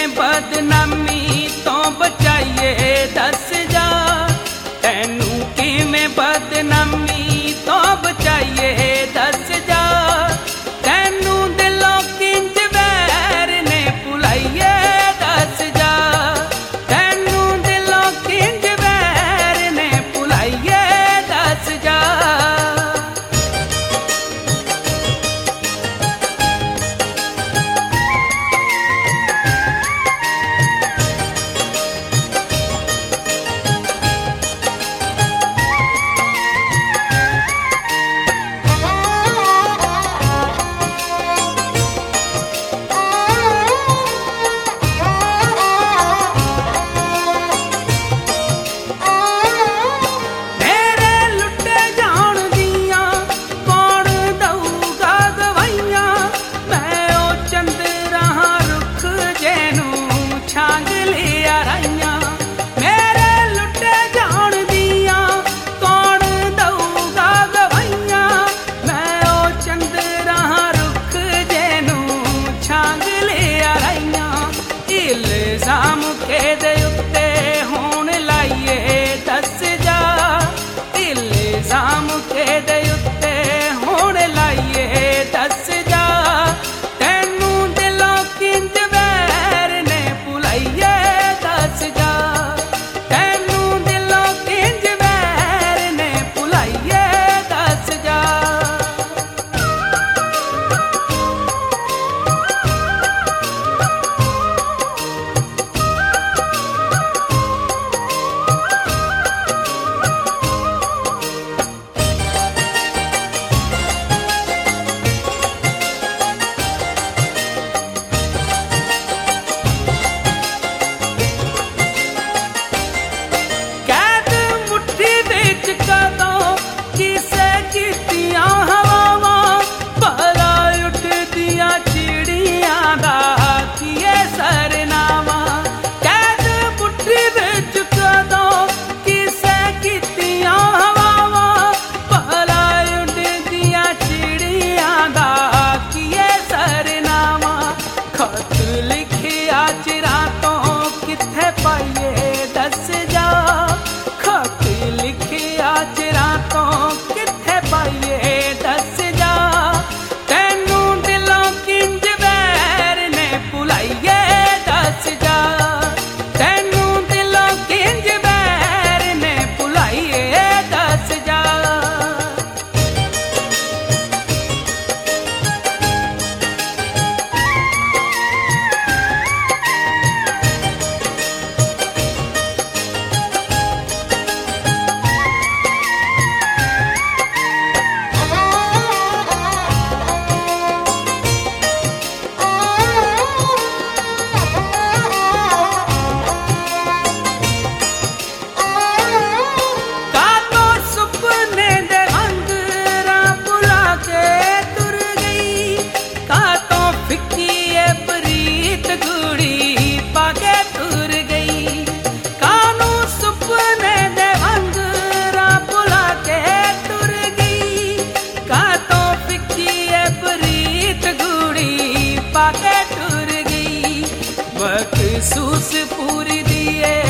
बदनामी तो बचाइए दस जा, तैनू किवें बदनामी तो बचाइए दस जा, तैनू दिलों किंज वैर ने भुलाइए दस जा, तैनू दिलों किंज वैर ने भुलाइए दस जा। इल्जाम केदे उत्ते होण लाइए दस जा, इल्जाम केदे उत्ते होण लाइए दस जा, तैनू दिलों किंज वैर ने भुलाइए दस जा, तैनू दिलों किंज वैर ने भुलाइए दस जा। खत लिखिया चिरां तो कित्थे पाइए दस जा, खत लिखिया चिरां तो कित्थे पाइए दस जा, तैनू दिलों किंज वैर ने भुलाइए दस जा, तैनू दिलों किंज वैर ने भुलाइए दस जा। मखसूस पूरी दिए